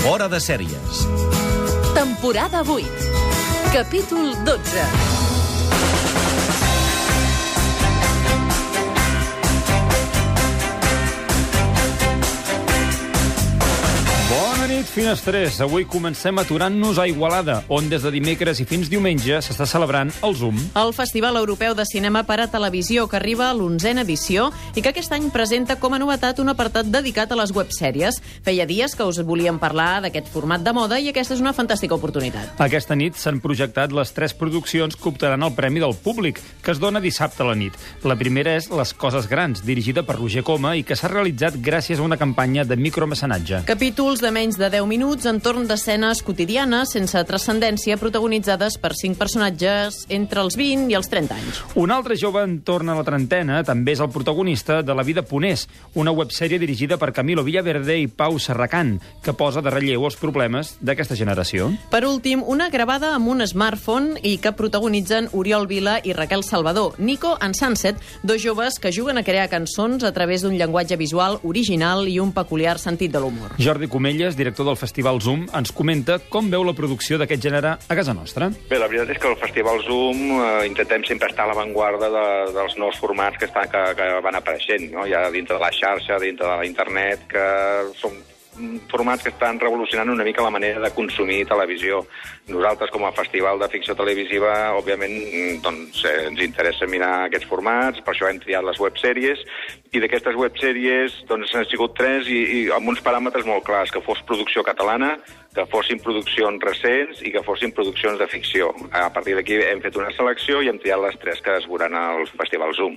Fora de sèries. Temporada 8. Capítol 12. Bona nit, finestrers. Avui comencem aturant-nos a Igualada, on des de dimecres i fins diumenge s'està celebrant el Zoom. El Festival Europeu de Cinema per a Televisió, que arriba a l'11a edició i que aquest any presenta com a novetat un apartat dedicat a les websèries. Feia dies que us volíem parlar d'aquest format de moda i aquesta és una fantàstica oportunitat. Aquesta nit s'han projectat les 3 produccions que optaran al Premi del Públic, que es dona dissabte a la nit. La primera és Les coses grans, dirigida per Roger Coma i que s'ha realitzat gràcies a una campanya de micromecenatge. Capítols de menys de 10 minuts entorn d'escenes quotidianes sense transcendència protagonitzades per 5 personatges entre els 20 i els 30 anys. Un altre jove entorn a la trentena també és el protagonista de La vida ponés, una websèrie dirigida per Camilo Villaverde i Pau Serracant, que posa de relleu els problemes d'aquesta generació. Per últim, una gravada amb un smartphone i que protagonitzen Oriol Vila i Raquel Salvador, Nico and Sunset, dos joves que juguen a crear cançons a través d'un llenguatge visual original i un peculiar sentit de l'humor. Jordi Comelles, director del Festival Zoom, ens comenta com veu la producció d'aquest gènere a casa nostra. Bé, la veritat és que al Festival Zoom intentem sempre estar a l'avantguarda dels nous formats que van apareixent, no? Ja dintre de la xarxa, dintre de la internet, que són formats que estan revolucionant una mica la manera de consumir televisió. Nosaltres, com a festival de ficció televisiva, òbviament, doncs, ens interessa mirar aquests formats, per això hem triat les websèries, i d'aquestes websèries doncs, han sigut 3 i amb uns paràmetres molt clars, que fos producció catalana, que fossin produccions recents i que fossin produccions de ficció. A partir d'aquí hem fet una selecció i hem triat les 3 que es veuran al Festival Zoom.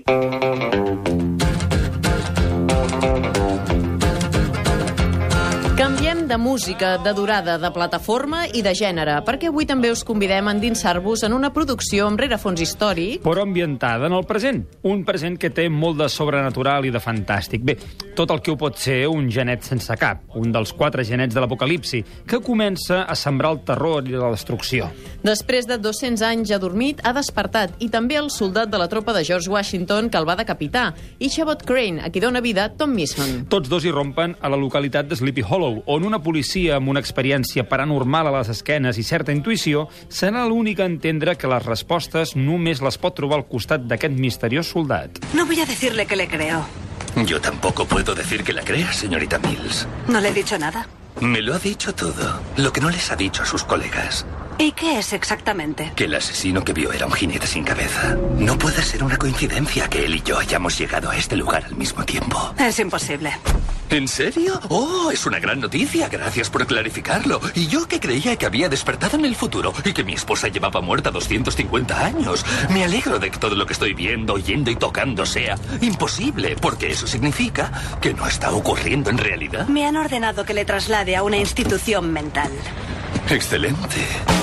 Canviem de música, de durada, de plataforma i de gènere, perquè avui també us convidem a endinsar-vos en una producció amb rerefons històric, però ambientada en el present. Un present que té molt de sobrenatural i de fantàstic. Bé, tot el que ho pot ser un genet sense cap, un dels 4 genets de l'apocalipsi, que comença a sembrar el terror i la destrucció. Després de 200 anys adormit, ha despertat, i també el soldat de la tropa de George Washington que el va decapitar, Ichabod Crane, a qui dona vida Tom Mason. Tots dos irrompen a la localitat de Sleepy Hollow, on una policia amb una experiència paranormal a les esquenes i certa intuïció serà l'única a entendre que les respostes només les pot trobar al costat d'aquest misteriós soldat. No voy a decirle que le creo. Yo tampoco puedo decir que la crea, señorita Mills. No le he dicho nada. Me lo ha dicho todo, lo que no les ha dicho a sus colegas. ¿Y qué es exactamente? Que el asesino que vio era un jinete sin cabeza. No puede ser una coincidencia que él y yo hayamos llegado a este lugar al mismo tiempo. Es imposible. ¿En serio? Oh, es una gran noticia. Gracias por clarificarlo. Y yo que creía que había despertado en el futuro y que mi esposa llevaba muerta 250 años. Me alegro de que todo lo que estoy viendo, oyendo y tocando sea imposible, porque eso significa que no está ocurriendo en realidad. Me han ordenado que le traslade a una institución mental. Excelente.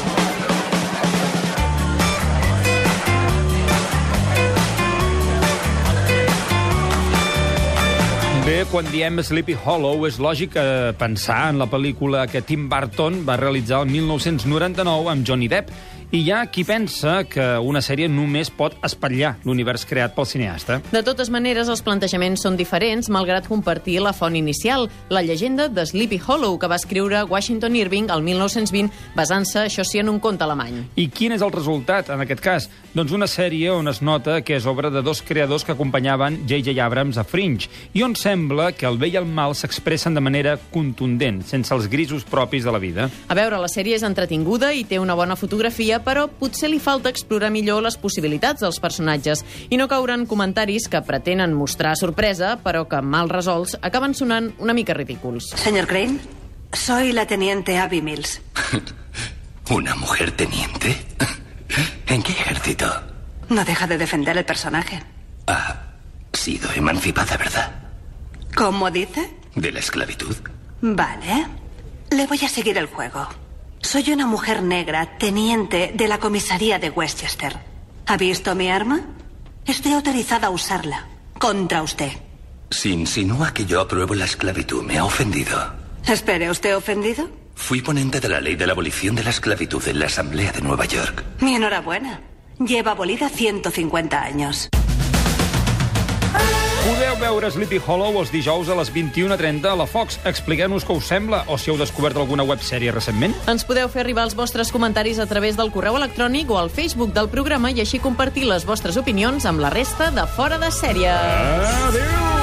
Bé, quan diem Sleepy Hollow, és lògic pensar en la pel·lícula que Tim Burton va realitzar el 1999 amb Johnny Depp. I hi ha qui pensa que una sèrie només pot espatllar l'univers creat pel cineasta. De totes maneres, els plantejaments són diferents, malgrat compartir la font inicial, la llegenda de Sleepy Hollow, que va escriure Washington Irving el 1920, basant-se, això sí, en un conte alemany. I quin és el resultat, en aquest cas? Doncs una sèrie on es nota que és obra de 2 creadors que acompanyaven J.J. Abrams a Fringe, i on sembla que el bé i el mal s'expressen de manera contundent, sense els grisos propis de la vida. A veure, la sèrie és entretinguda i té una bona fotografia, però potser li falta explorar millor les possibilitats dels personatges i no caure en comentaris que pretenen mostrar sorpresa, però que, mal resolts, acaben sonant una mica ridículs. Señor Crane, soy la teniente Abby Mills. ¿Una mujer teniente? ¿En qué ejército? No deja de defender el personaje. Ha sido emancipada, ¿verdad? ¿Cómo dice? ¿De la esclavitud? Vale. Le voy a seguir el juego. Soy una mujer negra, teniente de la comisaría de Westchester. ¿Ha visto mi arma? Estoy autorizada a usarla. Contra usted. Si insinúa que yo apruebo la esclavitud, me ha ofendido. Espere, ¿usted ofendido? Fui ponente de la ley de la abolición de la esclavitud en la Asamblea de Nueva York. Mi enhorabuena. Lleva abolida 150 años. Podeu veure Sleepy Hollow els dijous a les 21:30 a la Fox. Expliqueu-nos què us sembla o si heu descobert alguna websèrie recentment. Ens podeu fer arribar els vostres comentaris a través del correu electrònic o al Facebook del programa i així compartir les vostres opinions amb la resta de Fora de Sèrie. Adéu!